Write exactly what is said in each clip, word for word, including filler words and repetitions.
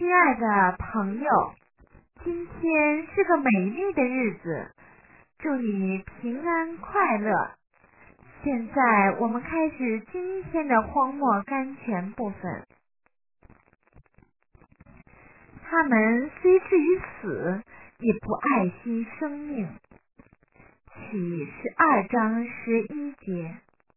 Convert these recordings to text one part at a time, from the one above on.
亲爱的朋友，今天是个美丽的日子，祝你平安快乐。现在我们开始今天的荒漠甘泉部分。他们虽至于死，也不爱惜生命。启十二章十一节。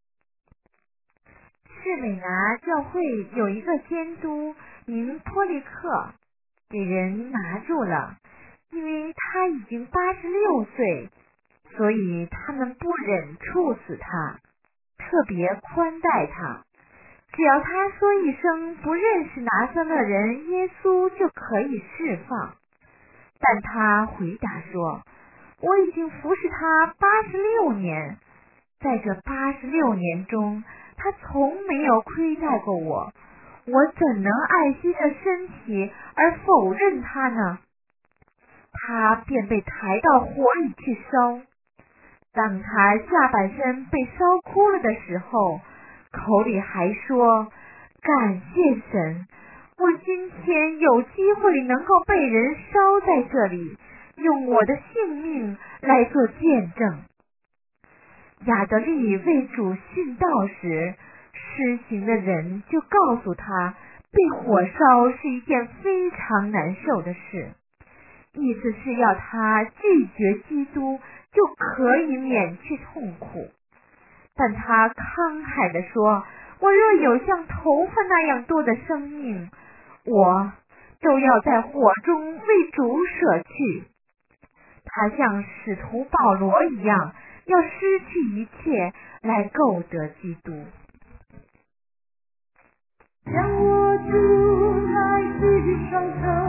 士美拿教会有一个监督名托利克，给人拿住了，因为他已经八十六岁，所以他们不忍处死他，特别宽待他。只要他说一声不认识拿撒勒人耶稣就可以释放。但他回答说，我已经服侍他八十六年，在这八十六年中，他从没有亏待过我，我怎能爱惜这身体而否认他呢？他便被抬到火里去烧。当他下半身被烧枯了的时候，口里还说，感谢神，我今天有机会能够被人烧在这里，用我的性命来做见证。亚德利为主殉道时，施行的人就告诉他，被火烧是一件非常难受的事，意思是要他拒绝基督就可以免去痛苦。但他慷慨地说，我若有像头发那样多的生命，我都要在火中为主舍去。他像使徒保罗一样，要失去一切来购得基督。 让我住在世上头